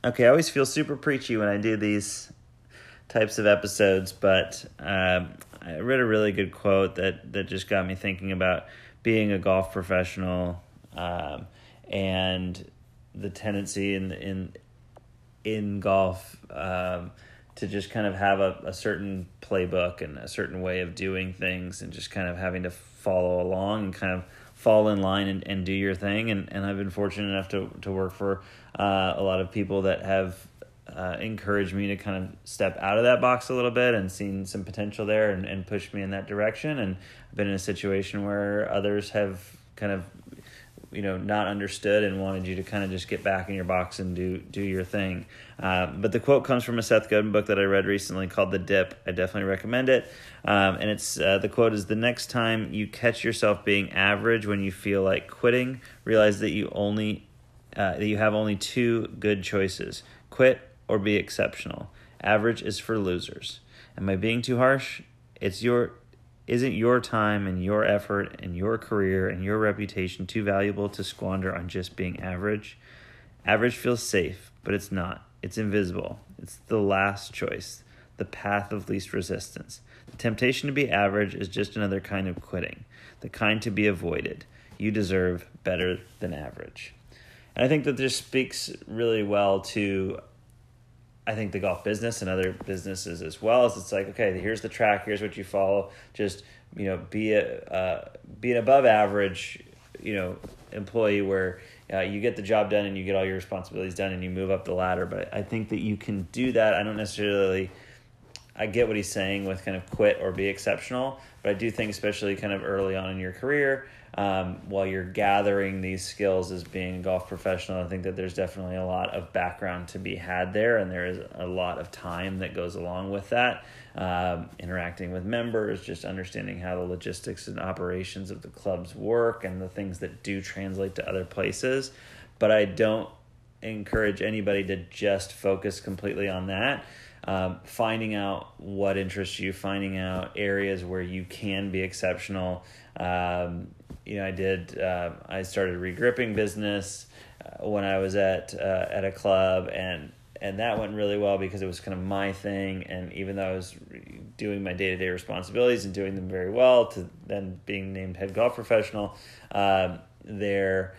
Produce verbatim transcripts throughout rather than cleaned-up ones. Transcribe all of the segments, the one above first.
Okay, I always feel super preachy when I do these types of episodes, but um, I read a really good quote that, that just got me thinking about being a golf professional um, and the tendency in in in golf um, to just kind of have a, a certain playbook and a certain way of doing things, and just kind of having to follow along and kind of fall in line and, and do your thing. And, and I've been fortunate enough to, to work for uh, a lot of people that have uh, encouraged me to kind of step out of that box a little bit and seen some potential there and, and pushed me in that direction. And I've been in a situation where others have kind of, you know, not understood and wanted you to kind of just get back in your box and do do your thing. Uh, but the quote comes from a Seth Godin book that I read recently called The Dip. I definitely recommend it. Um, and it's uh, the quote is, "The next time you catch yourself being average when you feel like quitting, realize that you only uh, that you have only two good choices: quit or be exceptional. Average is for losers." Am I being too harsh? It's your Isn't your time and your effort and your career and your reputation too valuable to squander on just being average? Average feels safe, but it's not. It's invisible. It's the last choice, the path of least resistance. The temptation to be average is just another kind of quitting, the kind to be avoided. You deserve better than average. And I think that this speaks really well to, I think, the golf business and other businesses as well. As it's like, okay, here's the track, here's what you follow. Just, you know, be a uh, be an above average, you know, employee where uh, you get the job done and you get all your responsibilities done and you move up the ladder. But I think that you can do that. I don't necessarily, I get what he's saying with kind of quit or be exceptional, but I do think especially kind of early on in your career, Um, while you're gathering these skills as being a golf professional, I think that there's definitely a lot of background to be had there, and there is a lot of time that goes along with that. Um, interacting with members, just understanding how the logistics and operations of the clubs work and the things that do translate to other places. But I don't encourage anybody to just focus completely on that. Um, finding out what interests you, finding out areas where you can be exceptional. Um, you know, I did, uh, I started a regripping business uh, when I was at, uh, at a club, and, and that went really well because it was kind of my thing. And even though I was doing my day-to-day responsibilities and doing them very well, to then being named head golf professional, um, there,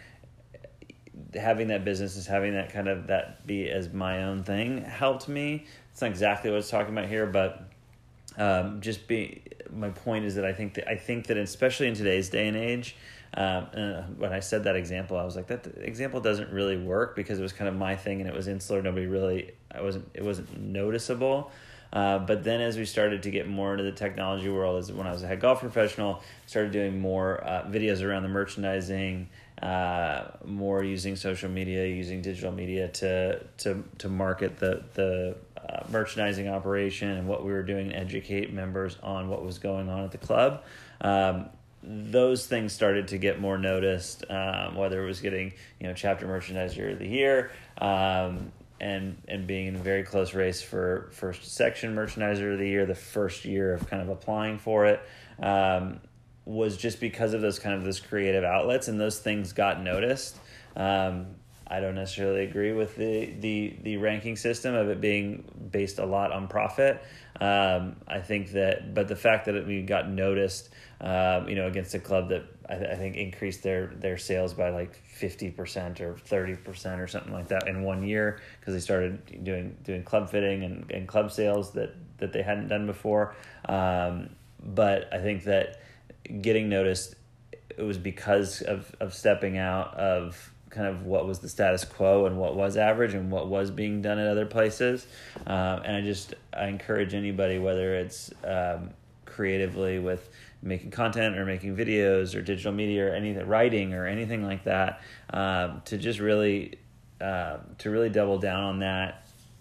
having that business is having that kind of, that be as my own thing helped me. It's not exactly what I was talking about here, but um, just be, my point is that I think that, I think that especially in today's day and age, um, and when I said that example, I was like, that example doesn't really work because it was kind of my thing and it was insular. Nobody really, I wasn't, it wasn't noticeable. Uh, but then as we started to get more into the technology world, as when I was a head golf professional, started doing more uh, videos around the merchandising, uh, more using social media, using digital media to to to market the the uh, merchandising operation and what we were doing to educate members on what was going on at the club. Um, those things started to get more noticed, um, whether it was getting, you know, chapter merchandiser of the year, um, and and being in a very close race for first section merchandiser of the year, the first year of kind of applying for it, um, was just because of those kind of those creative outlets, and those things got noticed. Um, I don't necessarily agree with the, the, the ranking system of it being based a lot on profit. Um, I think that, but the fact that it, we got noticed, um, you know, against a club that I, th- I think increased their, their sales by like fifty percent or thirty percent or something like that in one year, because they started doing, doing club fitting and, and club sales that, that they hadn't done before. Um, but I think that getting noticed, it was because of, of stepping out of kind of what was the status quo and what was average and what was being done at other places. Um, and I just, I encourage anybody, whether it's um, creatively with making content or making videos or digital media or anything, writing or anything like that, um, to just really, uh, to really double down on that.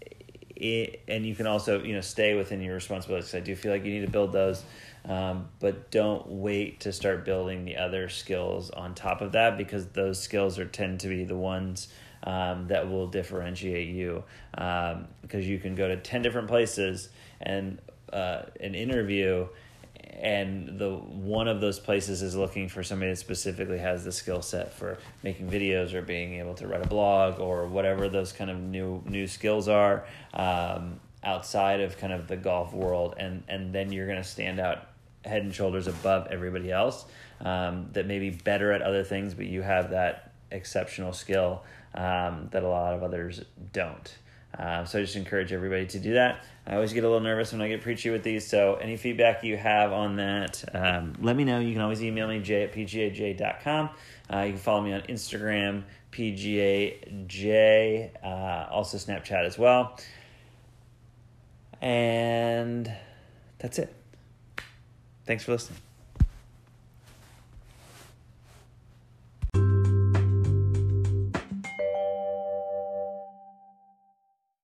It, and you can also, you know, stay within your responsibilities. I do feel like you need to build those. Um, but don't wait to start building the other skills on top of that, because those skills are tend to be the ones um, that will differentiate you. Um, because you can go to ten different places and uh, an interview and the one of those places is looking for somebody that specifically has the skill set for making videos or being able to write a blog or whatever those kind of new new skills are um, outside of kind of the golf world, and and then you're going to stand out head and shoulders above everybody else um, that may be better at other things, but you have that exceptional skill um, that a lot of others don't. Uh, so I just encourage everybody to do that. I always get a little nervous when I get preachy with these, so any feedback you have on that, um, let me know. You can always email me, jay at p g a j dot com. Uh, you can follow me on Instagram, P G A J, uh, also Snapchat as well. And that's it. Thanks for listening.